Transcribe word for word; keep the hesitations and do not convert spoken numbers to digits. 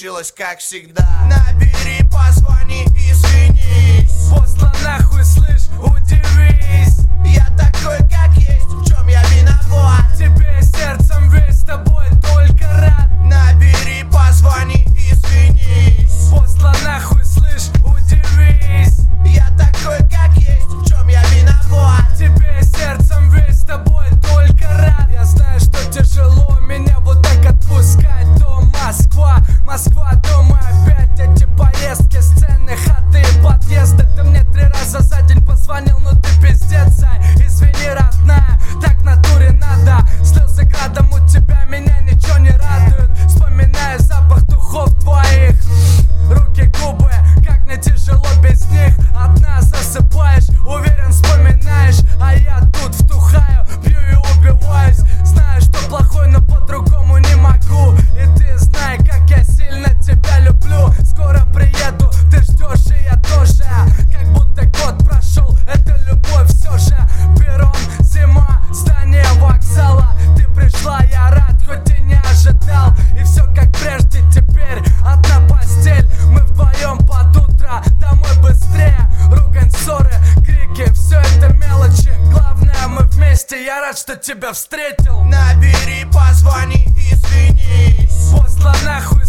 получилось как всегда. Набери, позвони, извинись. Посла нахуй, слышь, удивись. Я такой, как есть, в чем я виноват? Тебе сердцем весь, с тобой только рад. Набери, позвони, извинись. Посла нахуй, слышь, удивись. Я такой, как есть, в чем я виноват? Тебе сердцем весь, с тобой только рад. Я знаю, что тяжело меня вот так отпускать. То Москва, Москва, дома опять эти поездки, сцены, хаты и подъезды. Ты мне три раза за день позвонил, но ты пиздец, ай. Извини, родная, так в натуре надо. Слезы градом, у тебя меня ничего не радует. Вспоминаю запах духов твоих, руки, губы, как мне тяжело без них. Одна засыпаешь, уверен, вспоминаешь, а я тут втухаю, пью и убиваюсь. Знаю, что плохой, но по-другому не могу. И ты знай, как я сильно тебя люблю. Скоро приеду, ты ждешь, и я тоже. Как будто год прошел, это любовь все же. Перрон, зима, здание вокзала. Ты пришла, я рад, хоть и не ожидал. И все как прежде, теперь одна постель. Мы вдвоем под утро, домой быстрее. Ругань, ссоры, крики, все это мелочи. Главное, мы вместе, я рад, что тебя встретил. Набери, позвони, извинись. Посла нахуй,